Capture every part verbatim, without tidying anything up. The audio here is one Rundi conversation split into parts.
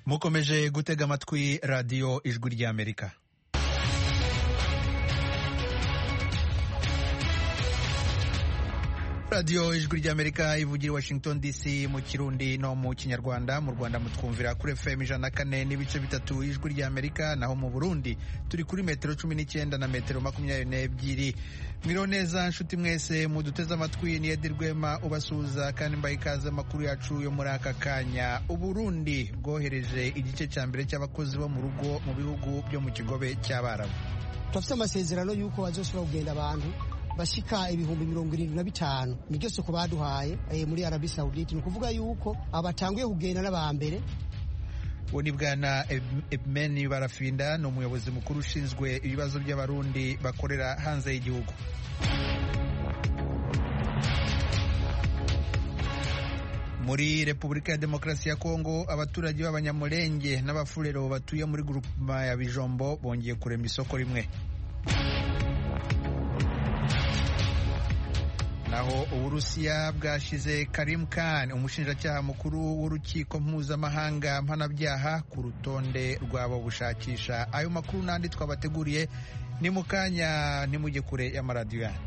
mukomeje gutega amatwi radiyo ijwi ry'Amerika. radiyo ijwi ry'Amerika ivugira Washington D C mu Kirundi no mu Kinyarwanda. Mu Rwanda mutwumvira kuri F M ijana na kane n'ibice bitatu ijwi ry'Amerika, naho mu Burundi turi kuri metero cumi n'icyenda na metero makumyabiri n'ebyiri. Mwiriwe neza nshuti mwese muduteze amatwi, ni Edi Rwema ubasuhuza kandi mbaye ikaze amakuru yacu yo muri aka kanya. Uburundi bwohereje igice cya mbere cy'abakozi bo mu rugo mu bihugu byo mu kigobe cy'Abarabu. Turafite amasezerano y'uko bazoshobora kugenda abantu bashika ibihumbi mirongo irindwi na bitanu niryo soko baduhaye e, muri Arabie Saoudite. Ni ukuvuga yuko abatanguye kugenda n'abambere. Uwo ni Bwana Ebmeni Barafinda, ni umuyobozi mukuru ushinzwe ibibazo by'abarundi bakorera hanze y'igihugu. Muri Repubulika ya Demokarasi ya Kongo, abaturage b'Abanyamulenge n'Abafulero batuye muri groupement ya Bijombo bongeye kurema isoko rimwe. Naho Uburusiya bwashize Karim Khan, umushinjacyaha mukuru w'urukiko mpuzamahanga mpanabyaha, ku rutonde rwabo bushakisha. Ayo makuru n'andi twabateguriye ni mu kanya, ntimujye kure y'amaradiyo yanyu.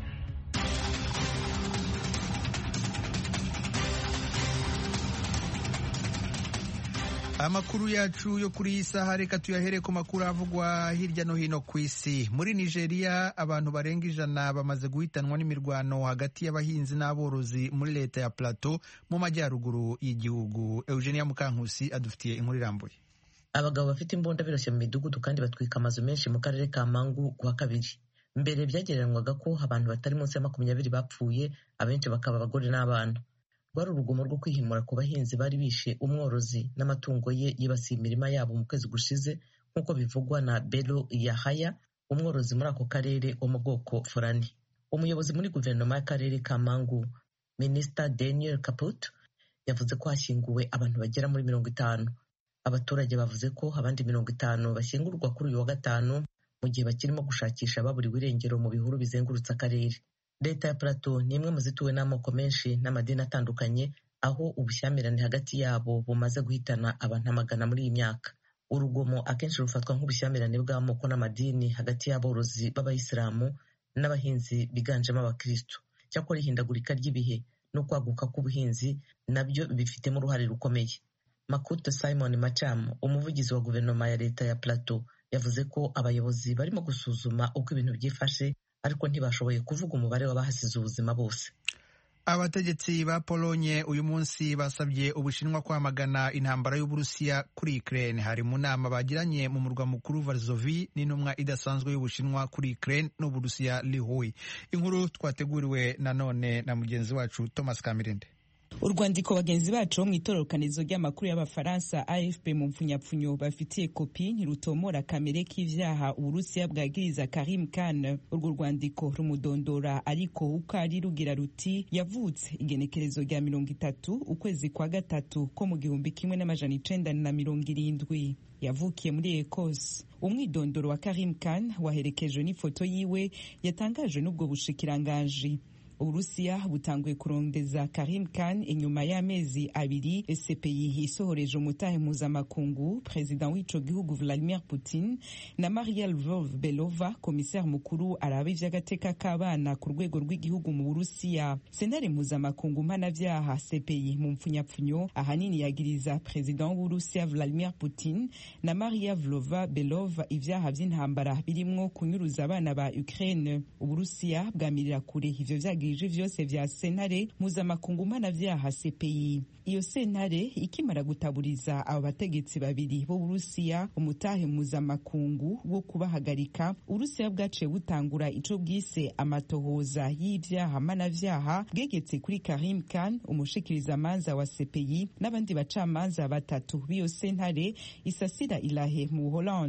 Amakuru yacu yo kuri iyi saha reka tuyahere ku makuru avugwa hirya no hino ku isi. Muri Nigeria abantu barenga ijana bamaze guhitanwa n'imirwano hagati y'abahinzi n'aborozi muri leta ya Plateau mu majyaruguru y'igihugu. Eugenia Mukankusi adufitiye inkuru irambuye. Abagabo bafite imbunda birashye mu midugudu kandi batwika amazu menshi mu karere ka Mangu kuwa kabiri. Mbere byagereranywaga ko abantu batari munsi ya makumyabiri bapfuye, abenshi bakaba abagore n'abana. Rwari urugomo rwo kwihimura ku bahinzi bari bishe umworozi n'amatungo ye yibasiye imirima yabo mu kwezi gushize, nk'uko bivugwa na Bello Yahaya, umworozi muri ako karere wo mu bwoko Fulani. Umuyobozi muri guverinoma y'akarere ka Mangu, Minisita Daniel Kaput, yavuze ko hashyinguwe abantu bagera muri mirongo itanu. Abaturage bavuze ko abandi mirongo itanu bashyingurwa kuri uyu wa gatanu, mu gihe bakirimo gushakisha ababuriwe irengero mu bihuru bizengurutse akarere. Leta ya Plateau ni imwe mu zituwe n'amoko menshi n'amadini atandukanye, aho ubushyamirane hagati yabo bumaze guhitana abantu amagana muri iyi myaka. Urugomo akenshi rufatwa nk'ubushyamirane bw'amoko n'amadini hagati y'aborozi b'Abayisilamu n'abahinzi biganjemo Abakristo. Cyakora ihindagurika ry'ibihe no kwaguka k'ubuhinzi nabyo bifitemo uruhare rukomeye. Makuto Simon Macham, umuvugizi wa guverinoma ya leta ya Plateau, yavuze ko abayobozi barimo gusuzuma uko ibintu byifashe, ariko ntibashoboye kuvuga umubare w'abahasize ubuzima bose. Abategetsi ba Polonye uyu munsi basabye Ubushinwa kwamagana intambara y'Uburusiya kuri Ukraine. Hari mu nama bagiranye mu murwa mukuru Varsovie n'intumwa idasanzwe y'Ubushinwa kuri Ukraine n'Uburusiya Li Hui. Inkuru twateguriwe nanone na mugenzi wacu Thomas Kamirinde. Urwandiko bagenzi bacu bo mu itororokanizo ry'amakuru y'Abafaransa A F P mu mpfunyapfunyo bafitiye kopi ntirutomora kamere k'ivyaha Uburusiya bwagiriza Karim Khan. Urwo rwandiko rumudondora ariko uko ari rugira ruti yavutse igenekerezo rya mirongo itatu ukwezi kwa gatatu ko mu gihumbi kimwe n'amajana icenda na mirongo irindwi. Yavukiye muri Ecosse. Umwidondoro wa Karim Khan waherekejwe n'ifoto yiwe yatangajwe n'ubwo bushikiranganji. Uburusiya butanguye kurondeza Karim Khan inyuma y'amezi abiri C P I isohoreje umutahe mpuzamakungu perezida w'ico gihugu Vladimir Putin na Maria Lvov-Belova, komiseri mukuru araba ivy'agateka k'abana ku rwego rw'igihugu mu Burusiya. Sentare mpuzamakungu mpanavyaha C P I mu mpfunyapfunyo ahanini yagiriza perezida w'Uburusiya Vladimir Putin na Maria Lvova-Belova ivyaha vy'intambara birimwo kunyuruza abana ba Ukraine. Uburusiya bwamirira kure ivyo vyagirije vyose vya sentare mpuzamakungu mpanavyaha C P I. Iyo sentare ikimara gutaburiza abo bategetsi babiri bo Burusiya umutahe mpuzamakungu wo kubahagarika, Urusiya bwaciye butangura ico bwise amatohoza y'ivyaha mpanavyaha bwegetse kuri Karim Khan, umushikiriza manza wa C P I n'abandi bacamanza batatu b'iyo sentare isasira Ilahe mu Holland.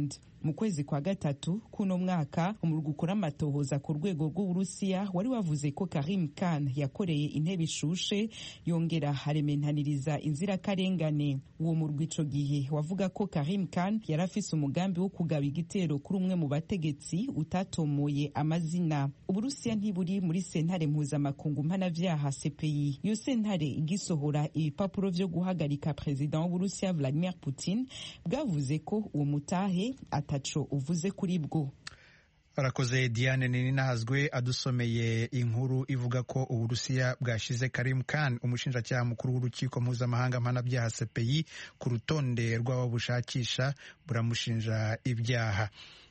mu kwezi kwa gatatu kuno mwaka umurwi ukora amatohoza ku rwego rw'Uburusiya wari wavuze ko Karim Khan yakoreye intebe ishushe yongera harementaniriza inzirakarengane. Uwo murwi ico gihe wavuga ko Karim Khan yari afise umugambi wo kugaba igitero kuri umwe mu bategetsi utatomoye amazina. Uburusiya ntiburi muri sentare mpuzamakungu mpanavyaha C P I. Iyo sentare igisohora ibipapuro vyo guhagarika President w'Uburusiya Vladimir Putin bwavuze ko uwo mutahe ataco uvuze kuri bwo. Arakoze Diane Nininahazwe adusomeye inkuru ivuga ko Uburusiya bwashize Karim Khan umushinjacyaha mukuru w'urukiko mpuzamahanga mpanabyaha C P I ku rutonde rw'abo bushakisha buramushinja ibyaha.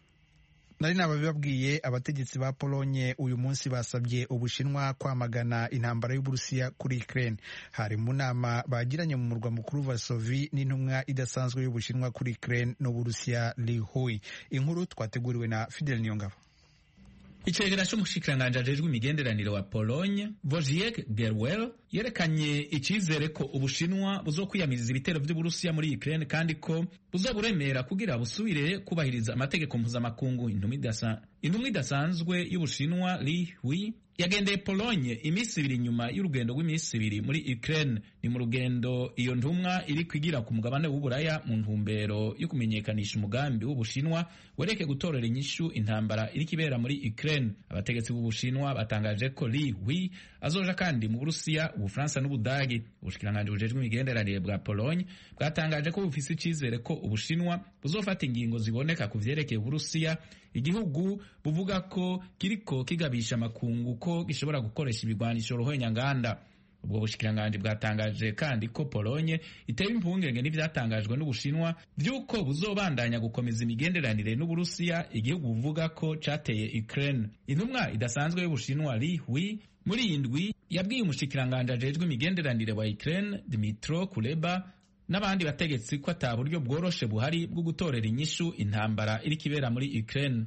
Nari nababibabwiye abategetsi ba Polonye uyu munsi basabye Ubushinwa kwamagana intambara y'Uburusiya kuri Ukraine. Hari mu nama bagiranye mu murwa mukuru Varsovie n'intumwa idasanzwe y'Ubushinwa kuri Ukraine n'Uburusiya Li Hui. Inkuru twateguriwe na Fidel Niyongabo. Icegera c'umushikiranganji ajejwe imigenderanire wa Pologne Wojciech Gerwel yerekanye icizere ko Ubushinwa buzokwiyamiriza ibitero vy'Uburusiya muri Ukraine kandi ko buzoburemera kugira busubire kubahiriza amategeko mpuzamakungu. Intumwa idasanzwe y'Ubushinwa Li Hui yagendeye Pologne imisi ibiri nyuma y'urugendo rw'imisi ibiri muri Ukraine. Ni mu rugendo iyo ntumwa iri kwigira ku mugabane w'Uburaya mu ntumbero yo kumenyekanisha umugambi w'Ubushinwa wereke gutorera inyishu intambara iri kibera muri Ukraine. Abategetsi b'Ubushinwa batangaje ko Li Hui azoja kandi mu Burusiya, Ubufaransa n'Ubudagi. Ubushikiranganji bujejwe imigenderanire bwa Pologne bwatangaje ko bufise icizere ko Ubushinwa buzofata ingingo ziboneka ku vyerekeye Uburusiya, igihugu buvuga ko kiriko kigabisha makungu ko gishobora gukoresha ibigwanisho ruhonyanganda. Ubwo bushikiranganji bwatangaje kandi ko Polonye itewe impungenge n'ivyatangajwe n'Ubushinwa vy'uko buzobandanya gukomeza imigenderanire n'Uburusiya, igihugu buvuga ko cateye Ukraine. Intumwa idasanzwe y'Ubushinwa Li Hui muri indwi yabwiye umushikiranganji ajejwe imigenderanire wa Ukraine Dmytro Kuleba n'abandi bategetsi ko ata buryo bworoshe buhari bwo gutorera inyishu intambara iri kibera muri Ukraine.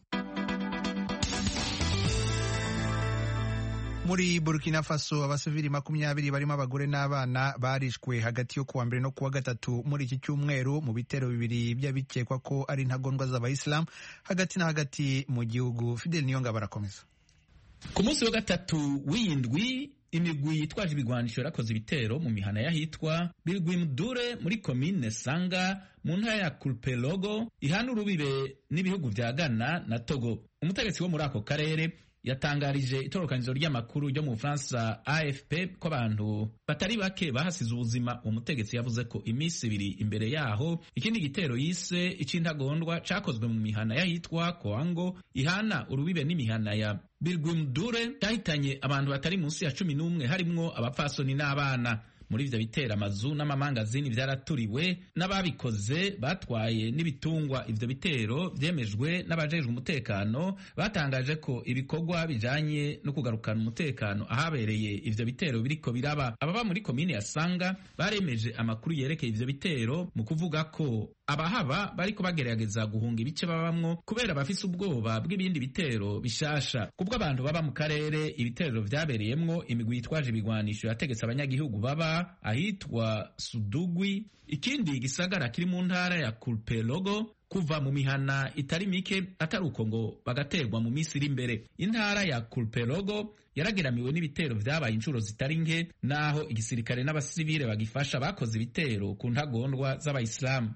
Muri Burkina Faso abasivili makumyabiri barimo abagore n'abana barishwe hagati yo kuwa mbere no kuwa gatatu muri iki cyumweru mu bitero bibiri by'abikekwa ko ari intagondwa z'Abayisilamu hagati na hagati mu gihugu. Fidel Niyonga barakomeza. Ku munsi wa gatatu w'indwi imigwi yitwaje ibigwanisho yarakoze ibitero mu mihana yahitwa Birgwimdure muri komine Sanga mu ntara ya Kulpelogo ihana urubibe n'ibihugu vya Ghana na Togo. Umutegetsi wo muri ako karere yatangarije itorokanizo ry'amakuru ryo mu Bufaransa A F P ko abantu batari bake bahasize ubuzima. Umutegetsi yavuze ko imisi ibiri imbere yaho ikindi gitero yise icintagondwa cakozwe mu mihana yahitwa Koango ihana urubibe n'imihana ya Birgwimdure cyahitanye abantu batari munsi ya cumi n'umwe harimwo abapfasoni n'abana. Muri ivyo bitera amazu n'amamangazini vyaraturiwe n'ababikoze batwaye n'ibitungwa. Ivyo bitero vyemejwe n'abajejwe umutekano batangaje ko ibikorwa bijanye no kugarukana umutekano ahabereye ivyo bitero biriko biraba. Ababa muri komine ya Sanga baremeje amakuru yerekeye ivyo bitero mu kuvuga ko abahaba bariko bagerageza guhunga ibice babamwo kubera bafise ubwoba bw'ibindi bitero bishasha. Kubwo abantu baba mu karere ibitero vyabereyemwo, imigwi yitwaje ibigwanisho yategetse abanyagihugu baba ahitwa Sudugwi, ikindi gisagara kiri mu ntara ya Kulpelogo, kuva mu mihana itari mike atari uko ngo bagaterwa mu misi iri imbere. Intara ya Kulpelogo yarageramiwe n'ibitero vyabaye inshuro zitari nke, naho igisirikare n'abasivile bagifasha bakoze ibitero ku ntagondwa z'Abayisilamu.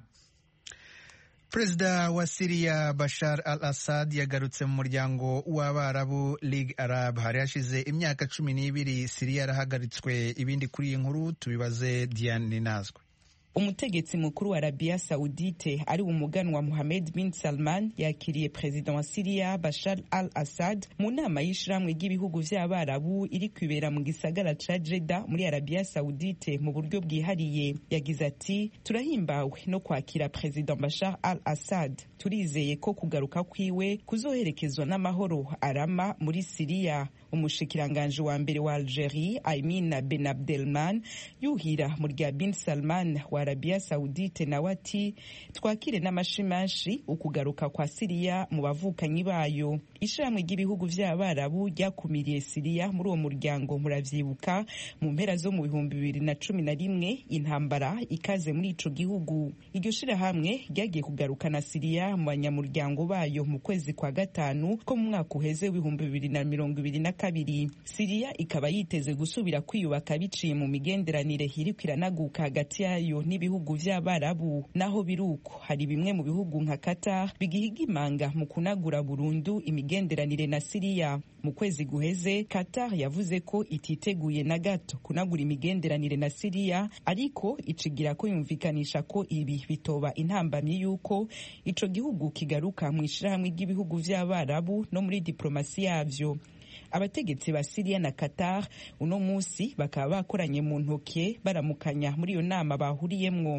Perezida wa Syria Bashar al-Assad yagarutse mu muryango w'Abarabu League Arab. Hari hashize imyaka cumi n'ibiri Syria yarahagaritswe. Ibindi kuri iyi nkuru tubibaze Diane Ninazwe. Umutegetsi mukuru wa Arabia Saudite ari umuganwa Mohammed bin Salman yakiriye Perezida wa Syria Bashar al-Assad mu nama y'ishiramwe ry'ibihugu vy'Abarabu iri kwibera mu gisagara ca Jeddah muri Arabia Saudite mu buryo bwihariye. Yagize ati, turahimbawe no kwakira Perezida Bashar al-Assad, turizeye ko kugaruka kwiwe kuzoherekezwa n'amahoro arama muri Syria. Umushikiranganje wa mbere wa Algeria Aymin Ben Abdelman yuhira mu rya bin Salman wa Arabia Saudite nawe ati twakire n'amashimashi ukugaruka kwa Siriya mu bavukanyi bayo. Ishamwe ry'ibihugu vy'Abarabu ryakumiriye Siriya muri uwo muryango, muravyibuka mu mpera zo mu bihumbi bibiri na cumi na rimwe intambara ikaze muri ico gihugu. Iryo shirahamwe ryagiye kugarukana Siriya mu banyamuryango bayo mu kwezi kwa gatanu ko mu mwaka uheze w'ibihumbi bibiri na mirongo ibiri na kabiri. Siriya ikaba yiteze gusubira kwiyubaka biciye mu migenderanire iriko iranaguka hagati yayo n'ibihugu vy'Abarabu. Naho biruko hari bimwe mu bihugu nka Qatar bigihiga imanga mu kunagura burundu imigenderanire na Siriya. Mu kwezi guheze Qatar yavuze ko ititeguye na gato kunagura imigenderanire na Siriya, ariko icigira ko yumvikanisha ko ibi bitoba intambamyi yuko ico gihugu kigaruka mu ishirahamwe ry'ibihugu vy'Abarabu no muri diplomasi yavyo. Abategetsi ba Siriya na Qatar uno musi bakaba bakoranye mu ntoke baramukanya muri iyo nama bahuriyemwo.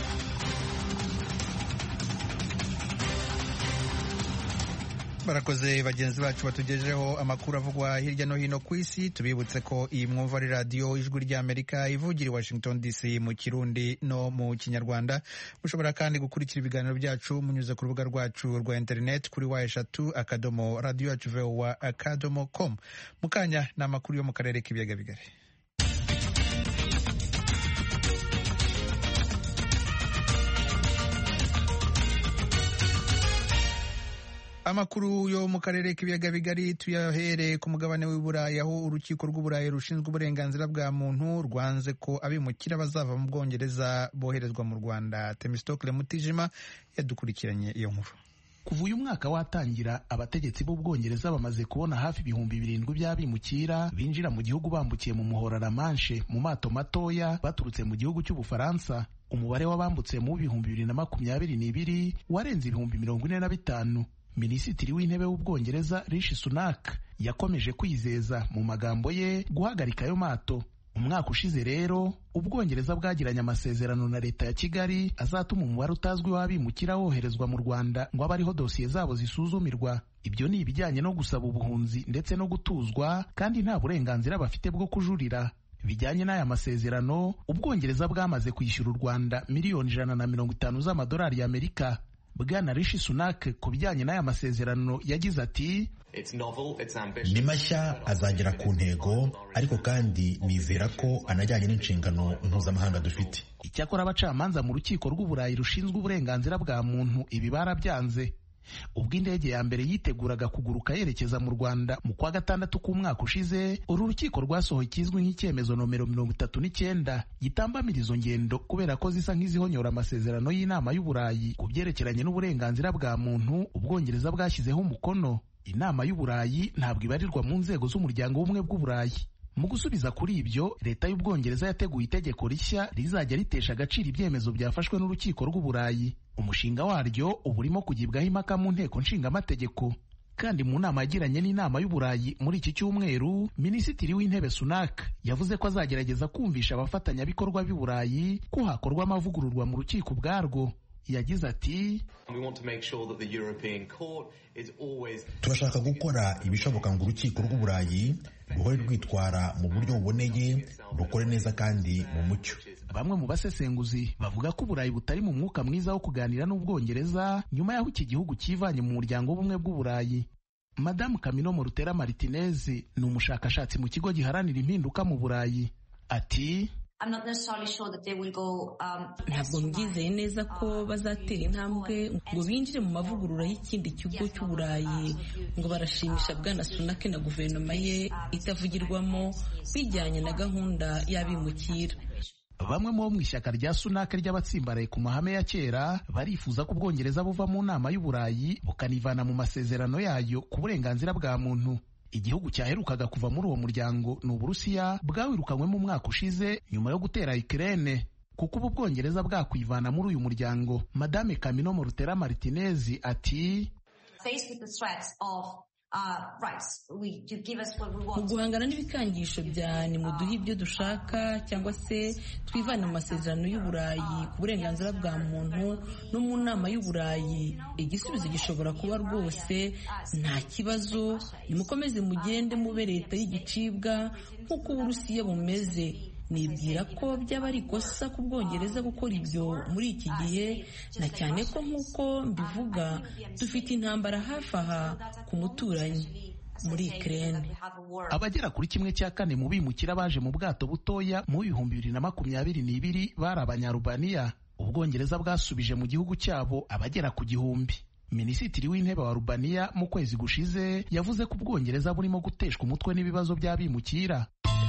Barakoze bagenzi bacu batugejeho amakuru avugwa hirya no hino ku isi. Tubibutse ko iyi mwumva ari radiyo ijwi ry'Amerika ivugira i Washington D C mu Kirundi no mu Kinyarwanda. Mushobora kandi gukurikira ibiganiro byacu munyuze ku rubuga rwacu rwa internet kuri wa eshatu akadomo radio yacu voa akadomo com. Mukanya ni amakuru yo mu karere k'ibiyaga bigari. Amakuru yo mu karere k'ibiyaga bigari tuyahere ku mugabane w'Iburayi, aho urukiko rw'Uburayi rushinzwe uburenganzira bwa muntu rwanze ko abimukira bazava mu Bwongereza boherezwa mu Rwanda. Temistokle Mutijima yadukurikiranye iyo nkuru. Kuva uyu mwaka watangira, abategetsi b'Ubwongereza bamaze kubona hafi ibihumbi birindwi by'abimukira binjira mu gihugu bambukiye mu muhora La Manche mu mato matoya baturutse mu gihugu cy'Ubufaransa. Umubare w'abambutse mu bihumbi bibiri na makumyabiri n'ibiri warenze ibihumbi mirongo ine na bitanu. Minisitiri w'intebe w'Ubwongereza Rishi Sunak yakomeje kwizeza mu magambo ye guhagarika ayo mato. Umwaka ushize rero Ubwongereza bwagiranye amasezerano na leta ya Kigali azatuma umubare utazwi w'abimukira woherezwa mu Rwanda ngo abe ariho dosiye zabo zisuzumirwa. Ibyo ni ibijyanye no gusaba ubuhunzi ndetse no gutuzwa, kandi nta burenganzira bafite bwo kujurira. Bijyanye n'aya masezerano, Ubwongereza bwamaze kwishyura u Rwanda miliyoni ijana na mirongo itanu z'amadolari y'Amerika. Bwana Rishi Sunak ku bijyanye n'aya masezerano yagize ati ni mashya, azagera ku ntego, ariko kandi nizera ko anajyanye n'inshingano mpuzamahanga dufite. Icyakora abacamanza mu rukiko rw'Uburayi rushinzwe uburenganzira bwa muntu ibi barabyanze. Ubwo indege ya mbere yiteguraga kuguruka yerekeza mu Rwanda mu kwa gatandatu k'umwaka ushize, uru rukiko rwasohoye ikizwi nk'icyemezo nomero mirongo itatu n'icyenda gitambamira izo ngendo kubera ko zisa nk'izihonyora amasezerano y'inama y'Uburayi ku byerekeranye n'uburenganzira bwa muntu Ubwongereza bwashyizeho umukono. Inama y'Uburayi ntabwo ibarirwa mu nzego z'umuryango w'ubumwe bw'Uburayi. Mu gusubiza kuri ibyo, leta y'Ubwongereza yateguye itegeko rishya rizajya ritesha agaciro ibyemezo byafashwe n'urukiko rw'Uburayi. Umushinga waryo uba urimo kugibwaho impaka mu nteko nshingamategeko. Kandi mu nama yagiranye n'inama y'Uburayi muri iki cyumweru, Minisitiri w'Intebe Sunak yavuze ko azagerageza kumvisha abafatanyabikorwa b'i Burayi ko hakorwa amavugururwa mu rukiko ubwarwo. Yagize ati turashaka gukora ibishoboka ngo urukiko rw'Uburayi ruhore rwitwara mu buryo buboneye, rukore neza kandi mu mucyo. Bamwe mu basesenguzi bavuga ko Uburayi butari mu mwuka mwiza wo kuganira n'Ubwongereza nyuma y'aho iki gihugu kivanye mu muryango w'ubumwe bw'Uburayi. Madamu Camino Morutera Martinez ni umushakashatsi mu kigo giharanira impinduka mu Burayi. Ati ntabwo mbyizeye neza ko bazatera intambwe ngo binjire mu mavugurura y'ikindi kigo cy'Uburayi ngo barashimisha Bwana Sunak na guverinoma ye itavugirwamo bijyanye na gahunda y'abimukira. Bamwe mu mu ishyaka rya Sunak ry'abatsimbaraye ku mahame ya kera barifuza ko Ubwongereza buva mu nama y'Uburayi bukanivana mu masezerano yayo ku burenganzira bwa muntu. Igihugu cyaherukaga kuva muri uwo muryango ni Uburusiya, bwawirukanywe mu mwaka ushize nyuma yo gutera Ukraine. Kuko ubu Ubwongereza bwakwivana muri uyu muryango, Madame Camino Morutera Martinez ati mu guhangana n'ibikangisho bya nimuduhe ibyo dushaka cyangwa se twivana mu masezerano y'Uburayi ku burenganzira bwa muntu no mu nama y'Uburayi, igisubizo gishobora kuba rwose nta kibazo, nimukomeze mugende mube leta y'igicibwa nk'uko Uburusiya bumeze, nibwira ko byaba ari ikosa ku Bwongereza gukora ibyo muri iki gihe, na cyane ko nk'uko mbivuga dufite intambara hafi aha ku muturanyi muri Ukraine. Abagera kuri kimwe cya kane mu bimukira baje mu bwato butoya mu bihumbi bibiri na makumyabiri n'ibiri bari Abanyarubaniya. Ubwongereza bwasubije mu gihugu cyabo abagera ku gihumbi. Minisitiri w'intebe wa Rubaniya mu kwezi gushize yavuze ko Ubwongereza burimo guteshwa umutwe n'ibibazo by'abimukira.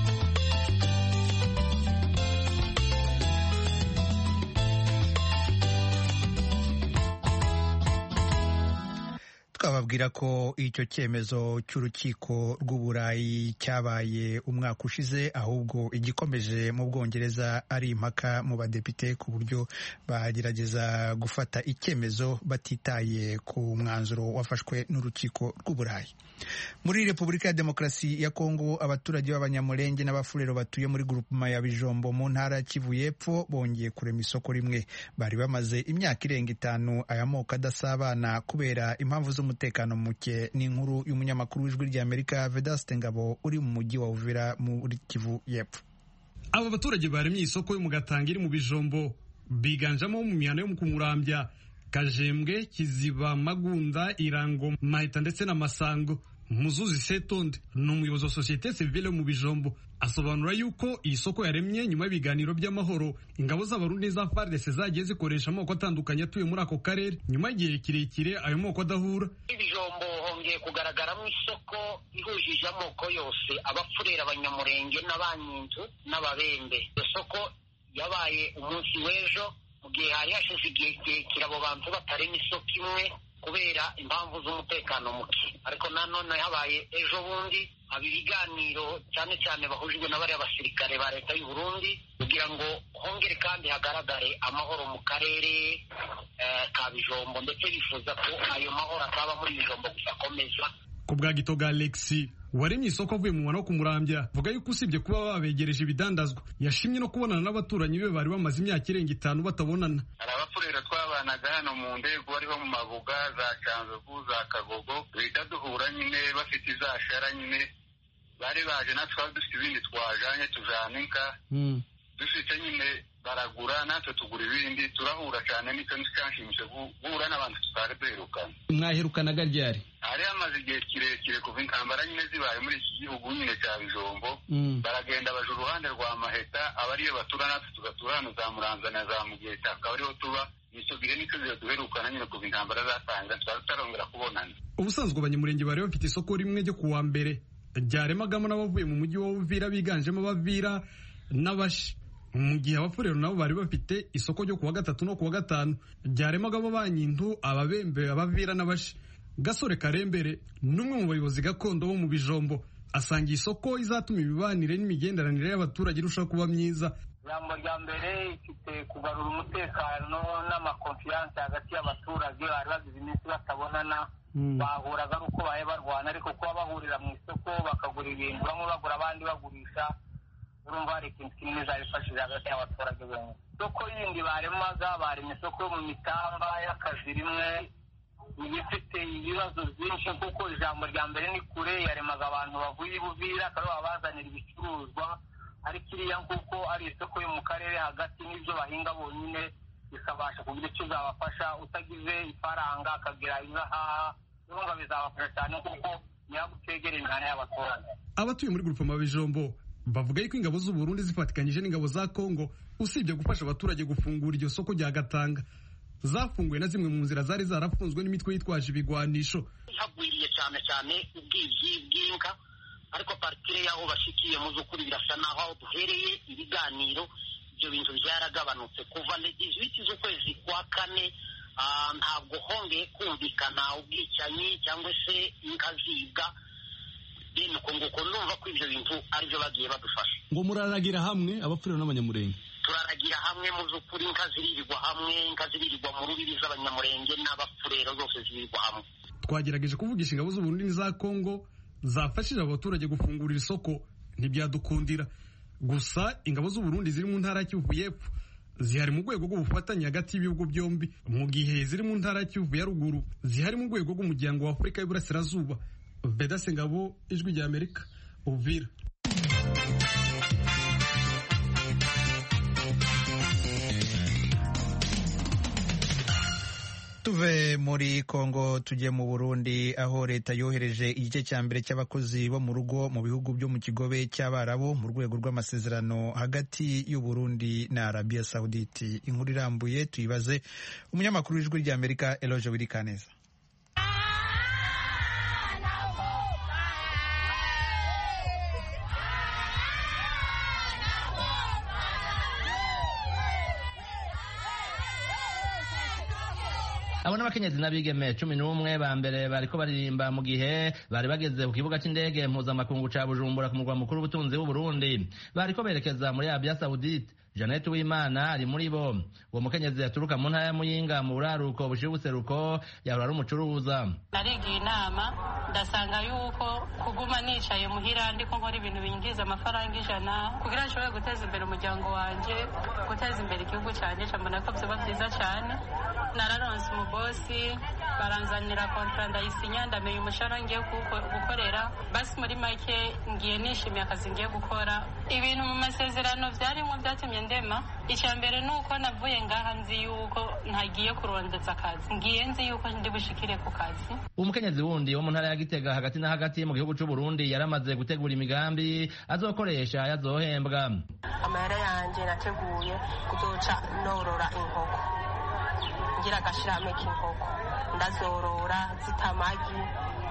twababwira ko icyo cyemezo cy'urukiko rw'Uburayi cyabaye umwaka ushize, ahubwo igikomeje mu Bwongereza ari impaka mu badepite ku buryo bagerageza gufata icyemezo batitaye ku mwanzuro wafashwe n'urukiko rw'Uburayi. Muri Repubulika ya Demokarasi ya Kongo, abaturage b'Abanyamulenge n'Abafulero batuye muri grupema ya Bijombo mu ntara ya Kivu y'Epfo bongeye kurema isoko rimwe. Bari bamaze imyaka irenga itanu aya moko adasabana kubera impamvu z'umutekano muke. Ni inkuru y'umunyamakuru w'Ijwi ry'Amerika Vedaste Ngabo uri mu mujyi wa Uvira muri Kivu y'Epfo. Aba baturage baremye isoko yo mu Gatanga iri mu Bijombo biganjamo mu mihana yo mu Kumurambya, Kajembwe, Kiziba, Magunda, Irango, Mahita ndetse na Masango. Muzuzi Setonde ni umuyobozi wa sosiyete sivile mu Bijombo, asobanura yuko iyi soko yaremye nyuma y'ibiganiro by'amahoro ingabo z'Abarundi za F A R D C zagiye zikoresha amoko atandukanye atuye muri ako karere. Nyuma y'igihe kirekire ayo moko adahura, Ibijombo hongeye kugaragaramo isoko ihujije amoko yose, Abafurera, Abanyamurenge n'Abanyintu n'Ababembe. Iyo soko yabaye umunsi w'ejo mu gihe hari hashize igihe kirekire abo bantu batarema isoko imwe kubera impamvu z'umutekano muke, ariko nanone habaye ejo bundi aba ibiganiro cyane cyane bahujwe n'abari abasirikare ba leta y'u Burundi kugira ngo hongere kandi hagaragare amahoro mu karere eh, ka Bijombo, ndetse bifuza ko ayo mahoro ataba muri Bijombo gusa akomeza. Ku bwa Gitoga Alexi waremye isoko avuye mu mwana wo Kumurambya, vuga yuko usibye kuba babegereje ibidandazwa yashimye no kubonana n'abaturanyi be bari bamaze imyaka irenga itanu batabonana. Hari abafurera twabanaga hano mu ndego bariho mu Mabuga, za Canzovu, za Kagogo, bita duhura nyine bafite izashara nyine bari baje, natwe twari dufite ibindi twajanye tujana inka mm. dufite nyine baragura natwe tugura ibindi, turahura cyane. Nicyo nicyanshimishe guhura n'abantu tutari duherukana. Mwaherukanaga ryari? Hari hamaze igihe kirekire kuva intambara nyine zibaye muri iki gihugu nyine cya Bijombo mm. baragenda baje uruhande rwa Maheta, aba ariyo batura, natwe tugatura hano za Muramza na za Mugeta, akaba ariho tuba. Nicyo gihe nicyo gihe duherukana nyine kuva intambara zatangira, twari tutarongera kubonana. Ubusanzwe Abanyamurenge bari bafite isoko rimwe ryo kuwa mbere ryaremagamo n'abavuye mu mujyi wa Uvira biganjemo Abavira n'Abashi, mu gihe Abafurero nabo bari bafite isoko ryo kuwa gatatu no kuwa gatanu ryaremagamo Abanyintu, Ababembe, Abavira n'Abashi. Gasore Karembere n'umwe mu bayobozi gakondo bo mu Bijombo asanga isoko izatuma imibanire n'imigenderanire y'abaturage irushaho kuba myiza. Ijambo rya mbere ifite kugarura umutekano n'amakonfiyanse hagati y'abaturage bari bagize iminsi batabonana, bahuraga ari uko bahe barwana, ariko kuba bahurira mu isoko bakagura ibintu, bamwe bagura abandi bagurisha, urumva hari ikintu kinini zabifashije hagati y'abaturage benshi. Isoko yindi baremaga barema isoko yo mu Mitamba y'akazi rimwe, ibifite ibibazo byinshi kuko ijambo rya mbere ni kure, yaremaga abantu bavuye i Buvira akaba babazanira ibicuruzwa, ariko iriya kuko ari isoko yo mu karere hagati n'ibyo bahinga bonyine bikabasha kugira icyo zabafasha, utagize ifaranga akagira izahaha, urumva bizabafasha cyane kuko nyagutegera imihana y'abaturage. Abatuye muri grupema Bijombo bavuga yuko ingabo z'u Burundi zifatikanyije n'ingabo za Kongo usibye gufasha abaturage gufungura iryo soko rya Gatanga, zafunguye na zimwe mu nzira zari zarafunzwe n'imitwe yitwaje ibigwanisho. Hagwiriye cyane cyane ubwivyi bw'inka, ariko partire yaho bashikiye mu zukuri birasa naho aho duhereye ibiganiro ibyo bintu byaragabanutse kuva le dix-huit z'ukwezi kwa kane. Ntabwo hongeye kumvikana ubwicanyi cyangwa se inka zibwa, bene uko nguko numva ko ibyo bintu aribyo bagiye badufasha. Ngo muraragira hamwe Abafurero n'Abanyamurenge? Turaragira hamwe mu zukuri, inka ziririrwa hamwe, inka ziririrwa mu rubibi z'Abanyamurenge n'Abafurero zose ziririrwa hamwe. Twagerageje kuvugisha ingabo z'u Burundi n'iza Kongo zafashije abaturage gufungurira isoko, ntibyadukundira. Gusa ingabo z'u Burundi ziri mu ntara ya Kivu y'Epfo zihari mu rwego rw'ubufatanye hagati y'ibihugu byombi, mu gihe ziri mu ntara ya Kivu ya ruguru zihari mu rwego rw'umuryango wa Afurika y'Iburasirazuba. Vedaste Ngabo, Ijwi ry'Amerika, Uvira. tuve muri Kongo tujye mu Burundi aho leta yohereje igice cya mbere cy'abakozi bo mu rugo mu bihugu byo mu kigobe cy'Abarabu mu rwego rw'amasezerano hagati y'u Burundi na Arabia Saudite. Inkuru irambuye tuyibaze umunyamakuru w'ijwi ry'Amerika Eloge Wirikaneza. Abo n'abakenyezi n'abigeme cumi n'umwe ba mbere bariko baririmba mu gihe bari bageze ku kibuga c'indege mpuzamakungu ca Bujumbura ku murwa mukuru w'ubutunzi w'u Burundi bariko berekeza muri Arabia Saudite. Jeannette Uwimana ari muri bo. Uwo mukenyezi yaturuka mu ntara ya Muyinga mu buraruko bushiye ubuseruko yahora ari umucuruza. Narigiye inama ndasanga yuko kuguma nicaye muhira ndiko nkora ibintu binjiza amafaranga ijana kugira nshobore guteza imbere umuryango wanje, guteza imbere igihugu canje, mbona ko vyoba vyiza cane. Nararonse umubosi baranzanira kontra ndayisinya ndamenya umushahara ngiye gukorera, basi muri make ngiye nishimiye akazi ngiye gukora. Ibintu mu masezerano vyarimwo vyatumye ndema. Icya mbere nuko navuye ngaha nzi yuko ntagiye kurondeza akazi, ngiye nzi yuko ndi bushikire ku kazi. Umukenyezi wundi wo mu ntara ya Gitega hagati na hagati mu gihugu c'u Burundi yaramaze gutegura imigambi azokoresha yazohembwa. Amahera yanje nateguye kuzoca norora inkoko, ngira agashirame k'inkoko ndazorora zitamagi,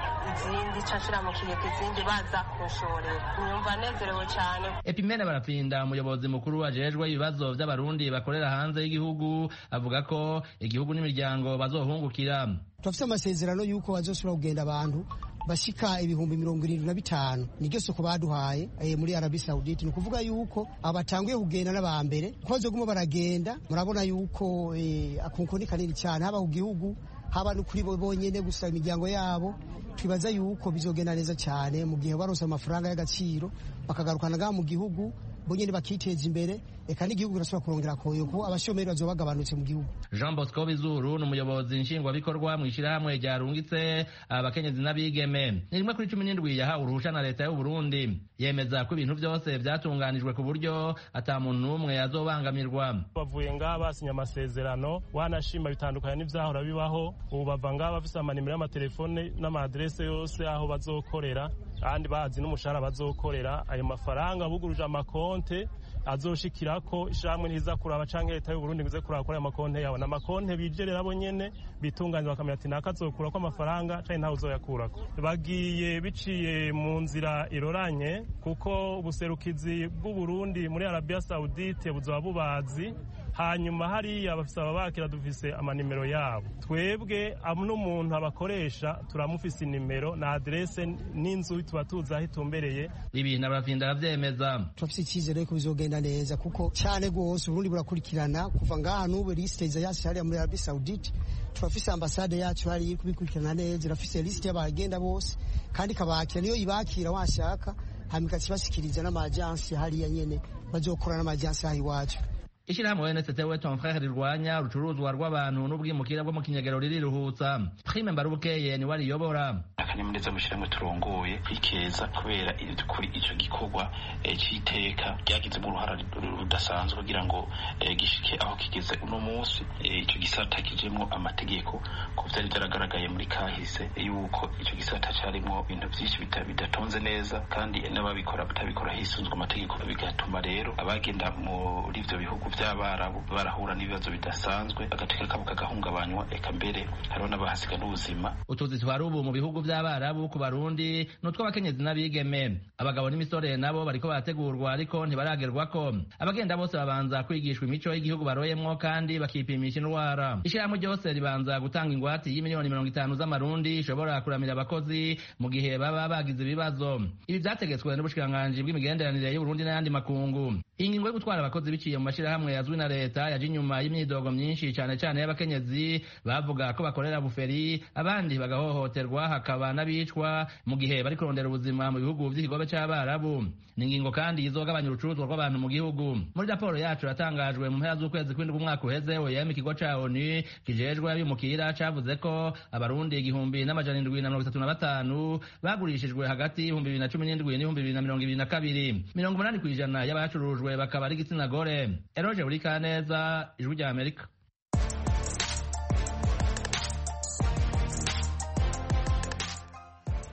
izindi cashira mu kigega, izindi baza kunshorera. Nyumva nezerewe cyane. Epimene Barapfinda umuyobozi mukuru ajejwe ibibazo by'abarundi bakorera hanze y'igihugu avuga ko igihugu n'imiryango bazohungukira. Turafite amasezerano yuko bazosubira kugenda abantu bashika ibihumbi mirongo irindwi na bitanu niryo soko baduhaye eh, muri Arabia Saudite. Ni kuvuga yuko abatanguye kugenda n'abambere koze gumo baragenda. Murabona yuko eh, akunko ni kanini cyane haba ku gihugu haba no kuri bo bonyene gusa imiryango yabo. Twibaza yuko bizogenda neza cyane mu gihe baronse amafaranga y'agaciro bakagarukana ga mu gihugu bonyene bakiteza imbere, eka n'igihugu kirasubira kurongera koyo ko abashomeri bazobagabanutse mu gihugu. Jean Bosco Bizuru n'umuyobozi nshingwabikorwa mu ishirahamwe rya rungitse abakenyezi n'abigeme. Ni rimwe kuri cumi n'indwi yahawe uruhusha na leta y'u Burundi. Yemeza ko ibintu byose byatunganijwe ku buryo ata muntu n'umwe azobangamirwa. Bavuye ngaha basinya amasezerano wanashima bitandukanye n'ivyahora bibaho. Ubu bava ngaha bafise amanimero y'amatelefone n'amadresse yose aho bazokorera kandi bazi n'umushahara bazokorera. Ayo mafaranga buguruje amakonte azoshikirako ishamwe ntiza kuraba canke leta y'u Burundi ngize kuraba kuri amakonte yawe n'amakonte bijerera bo nyene bitunganya bakamenya ati nakazokura ko amafaranga canke ntawe uzoyakurako. Bagiye biciye mu nzira iroranye kuko ubuserukizi bw'u Burundi muri Arabia Saudite buzoba bubazi, hanyuma hariya bafise ababakira dufise amanimero yabo. Twebwe n'umuntu abakoresha turamufise inimero na adresse n'inzu tuba tuzi aho itumbereye. Ibi Barapfinda aravyemeza. Turafise icyizere ko bizogenda neza kuko cyane gose Burundi burakurikirana kuva ngaha n'ubu liste yacu hariya muri Arabia Saudite. Turafise ambasade yacu hari kubikurikirana neza, irafise liste y'abagenda bose kandi kabakira niyo ibakira washaka hamika kibashikiriza n'amajansi hariya nyene bazokorana n'amajansi ahi wacu. Ishirahamwe N S T we ton frère rirwanya urucuruzwa rw'abantu n'ubwimukira bwo mu kinyagero ririruhutsa. Prime Mbarubukeye ni wari yobora. Akanyamuneza mushiramwe turongoye ikeza kubera kuri ico gikorwa cy'iteka ryagize mu ruhara rudasanzwe kugira ngo gishike aho kigeze uno munsi. Ico gisata kijemwo amategeko ko vyari byaragaragaye muri kahise yuko ico gisata carimo ibintu byinshi bidatonze neza kandi n'ababikora batabikora hisunzwe amategeko, bigatuma rero abagenda muri ivyo bihugu by'Abarabu barahura n'ibibazo bidasanzwe agateka kabo kagahungabanywa, eka mbere hariho n'abahasiga n'ubuzima. Utuzi twari ubu mu bihugu by'Abarabu ku Barundi n'utwo abakenyezi n'abigeme, abagabo n'imisore nabo bariko barategurwa ariko ntibaragerwako. Abagenda bose babanza kwigishwa imico y'igihugu baroyemwo kandi bakipimisha indwara. Ishirahamwe ryose ribanza gutanga ingwate y'imiliyoni mirongo itanu z'amarundi ishobora kuramira abakozi mu gihe baba bagize ibibazo. Ibi vyategetswe n'ubushikiranganji bw'imigenderanire y'u Burundi n'ayandi makungu. Ingingo yo gutwara abakozi biciye mu mashirahamwe yazwi na leta yaje inyuma y'imyidogo myinshi cyane cyane y'abakenyezi bavuga ko bakorera buferi, abandi bagahohoterwa hakaba n'abicwa mu gihe bari kurondera ubuzima mu bihugu by'ikigobe cy'Abarabu. Ni ingingo kandi izogabanya urucuruzwa rw'abantu mu gihugu. Muri raporo yacu yatangajwe mu mpera z'ukwezi kw'indwi umwaka uheze, O M ikigo ca O N U kijejwe abimukira cavuze ko abarundi igihumbi n'amajana indwi na mirongo itatu na batanu bagurishijwe hagati y'ibihumbi bibiri na cumi n'indwi n'ibihumbi bibiri na mirongo ibiri na kabiri. Mirongo umunani kw'ijana y'abacurujwe bakaba ari igitsina gore. Eroje Burikaneza, Ijwi rya Amerika.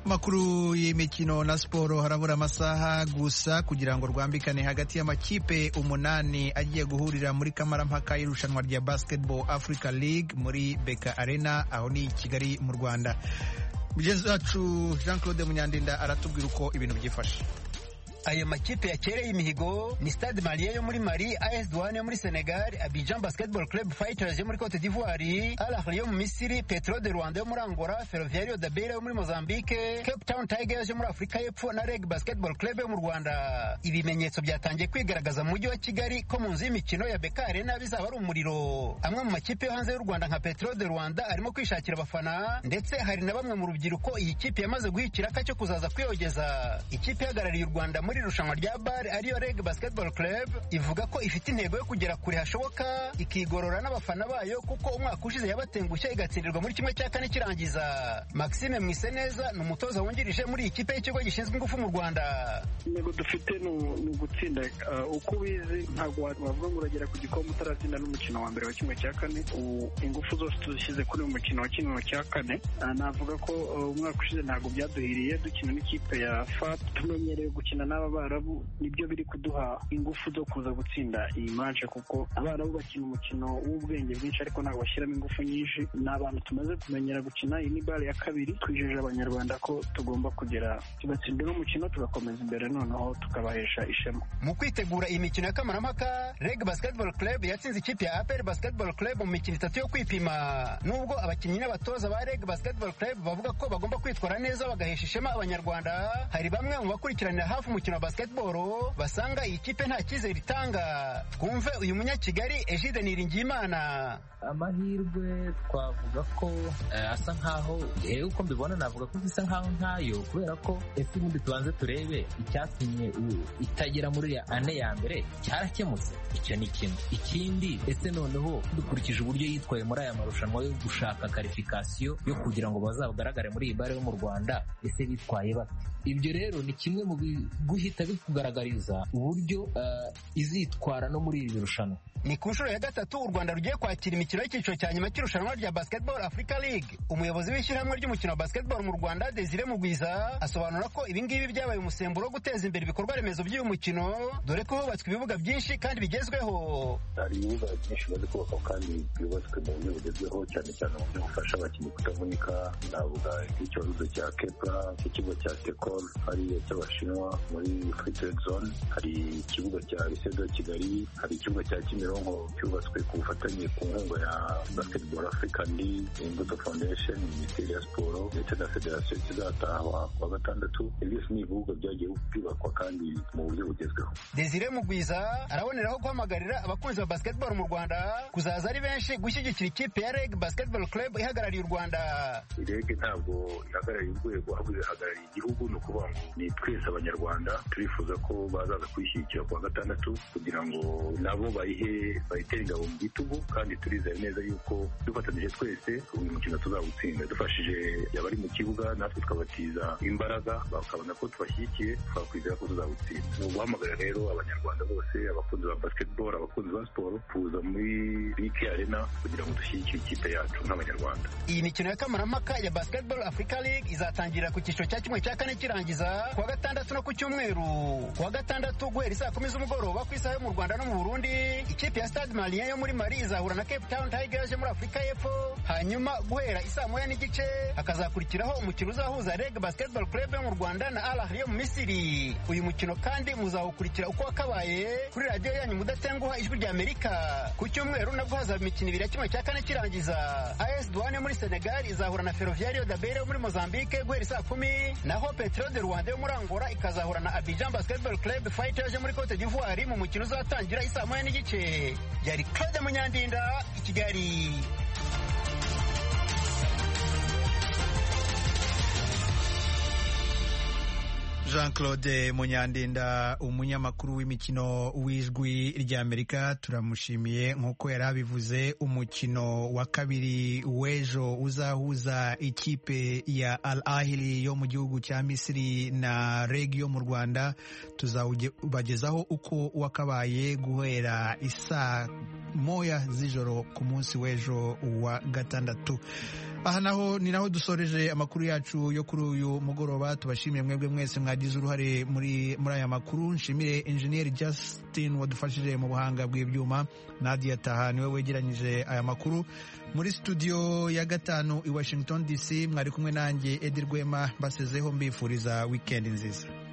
makuru y'imikino na siporo harabura amasaha gusa kugira ngo rwambikane hagati y'amakipe umunani agiye guhurira muri kamarampaka y'irushanwa rya Basketball Africa League muri Beka Arena aho ni Kigali mu Rwanda. Mugenzi wacu Jean Claude Munyandinda aratubwira uko ibintu byifashe. Ayo makipe yakereye imihigo ni Stade Malien yo muri Mali, A S Douane yo muri Senegal, Abidjan Basketball Club Fighters yo muri Cote d'Ivoire, Al Ahly yo mu Misiri, Petro de Rwanda yo muri Angola, Ferroviario da Beira yo muri Mozambique, Cape Town Tigers yo muri Afrika y'Epfo na Reg Basketball Club yo mu Rwanda. Ibimenyetso byatangiye kwigaragaza mu mujyi wa Kigali ko mu nzu y'imikino ya Beka Arena bizaba ari umuriro. Amwe mu makipe yo hanze y'u Rwanda nka Petro de Rwanda arimo kwishakira abafana, ndetse hari na bamwe mu rubyiruko iyi kipe yamaze guhikira ka cyo kuzaza kwiyogeza. Ikipe ihagarariye u Rwanda muri irushanwa rya bar ariyo Reg Basketball Club ivuga ko ifite intego yo kugera kure hashoboka ikigorora n'abafana bayo kuko umwaka ushize yabatengushye igatsindirwa muri kimwe cya kane kirangiza. Maxime Mwiseneza ni umutoza wungirije muri iyi kipe y'ikigo gishinzwe ingufu mu Rwanda. Intego dufite ni ugutsinda, uko ubizi ntabwo wavuga ngo uragera ku gikombe utaratsinda n'umukino wa mbere wa kimwe cya kane. Ingufu zose tuzishyize kuri uyu mukino wa kimwe cya kane. Navuga ko umwaka ushize ntabwo byaduhiriye dukina n'ikipe ya F A T, tumenyereye gukina n'aba Abarabu, nibyo biri kuduha ingufu zo kuza gutsinda iyi match kuko Abarabu bakina umukino w'ubwenge bwinshi ariko ntabwo bashyiramo ingufu nyinshi. Ni abantu tumaze kumenyera gukina, iyi ni bare ya kabiri. Twijeje abanyarwanda ko tugomba kugera tugatsinda uno mukino tugakomeza imbere, noneho tukabahesha ishema. Mu kwitegura iyi mikino ya kamarampaka, Reg Basketball Club yatsinze ikipe ya A P R Basketball Club mu mikino itatu yo kwipima. Nubwo abakinnyi n'abatoza ba Reg Basketball Club bavuga ko bagomba kwitwara neza bagahesha ishema abanyarwanda, hari bamwe mu bakurikiranira hafi umukino wa basketball basanga iyi kipe nta cyizere itanga. Twumve uyu munyakigali Egide Niringiyimana. Amahirwe twavuga ko uh, asa nkaho yewe uko mbibona navuga ko bisa nkaho ntayo, kubera ko ese ubundi tubanze turebe icyatumye itagera muri ya ane ya mbere cyarakemutse. Icyo ni kimwe. Ikindi, ese noneho dukurikije uburyo yitwaye muri aya marushanwa yo gushaka qualification yo kugira ngo bazagaragare muri iyi bare yo mu Rwanda, ese bitwaye bate? Ibyo rero ni kimwe mu guhita bikugaragariza uburyo uh, izitwara no muri iri rushanwa. Ni ku nshuro ya gatatu u Rwanda rugiye kwakira imikino y'icyiciro cya nyuma cy'irushanwa rya Basketball Africa League. Umuyobozi w'ishyirahamwe ry'umukino wa basketball mu Rwanda, Desire Mugwiza, asobanura ko ibi ngibi byabaye umusemburo wo guteza imbere ibikorwa remezo by'uyu mukino, dore ko hubatswe ibibuga byinshi kandi bigezweho. Hari ibibuga byinshi bari kubaka kandi byubatswe mu buryo bugezweho, cyane cyane mu buryo bufasha abakinnyi kutavunika. Navuga ikibazo cya Kepra, ikigo cya Tekol, hari icy'Abashinwa muri Free Trade Zone, hari ikibuga cya Lycée de Kigali, hari ikibuga cya Kimironko cyubatswe ku bufatanye ku nkunga ya Basketball Africa League, Imbuto Foundation, Minisiteri ya Siporo ndetse na Federasiyo kizatahwa kuwa gatandatu. Byose ni ibibuga byagiye byubakwa kandi mu buryo bugezweho. Desire Mugwiza araboneraho guhamagarira abakunzi ba basketball mu Rwanda kuzaza ari benshi gushyigikira ikipe ya Reg Basketball Club ihagarariye u Rwanda. Reg ntabwo ihagarariye urwego ahubwo ihagarariye igihugu, ni ukuvuga ngo ni twese abanyarwanda turifuza ko bazaza kuyishyigikira kuwa gatandatu kugira ngo nabo bayihe bayitere ingabo mu gitugu, kandi turizeye neza yuko dufatanyije twese uyu mukino tuzawutsinda. Dufashije abari mu kibuga natwe tukabatiza imbaraga bakabona ko tubashyigikiye, twakwizera ko tuzawutsinda. Ni uguhamagarira rero abanyarwanda bose, abakunzi ba basketball, abakunzi ba siporo, kuza muri Beka Arena kugira ngo dushyigikire ikipe yacu nk'abanyarwanda. Iyi mikino ya kamarampaka ya Basketball Africa League izatangirira ku cyiciro cya kimwe cya kane kirangiza kuwa gatandatu no ku cyumweru. Kuwa gatandatu guhera saa kumi z'umugoroba ku isaha yo mu Rwanda no mu Burundi, ikipe ya Stade Malien yo muri Mali izahura na Cape Town Tigers yo muri Afrika y'Epfo. Hanyuma guhera isaa moya n'igice hakazakurikiraho umukino uzahuza Reg Basketball Club yo mu Rwanda na Al Ahly yo mu Misiri. Uyu mukino kandi muzawukurikira uko wakabaye kuri radiyo yanyu mudatenguha Ijwi rya Amerika. Ku cyumweru nabwo hazaba imikino ibiri ya kimwe cya kane kirangiza. A S Douane yo muri Senegal izahura na Ferroviario da Beira yo muri Mozambique guhera saa kumi, naho Petro de Rwanda yo muri Angola ikazahura na Abidjan Basketball Club Fighters yo muri Cote d'Ivoire mu mukino uzatangira isaa moya n'igice. Yari Claude Munyandinda i Kigali. Jean Claude Munyandinda, umunyamakuru w'imikino w'Ijwi ry'Amerika, turamushimiye. Nk'uko yari abivuze, umukino wa kabiri w'ejo uzahuza ikipe ya Al Ahly yo mu gihugu cya Misiri na Reg yo mu Rwanda tuzawubagezaho uko wakabaye guhera isaa moya z'ijoro ku munsi w'ejo wa gatandatu. aha naho ni naho dusoreje amakuru yacu yo kuri uyu mugoroba. Tubashimiye mwebwe mwese mwagize uruhare muri muri aya makuru. Nshimire engineer Justin wadufashije mu buhanga bw'ibyuma. Nadia Taha niwe wegeranyije aya makuru. Muri studio ya gatanu i Washington D C mwari kumwe nanjye Edi Rwema, basezeho mbifuriza weekend nziza.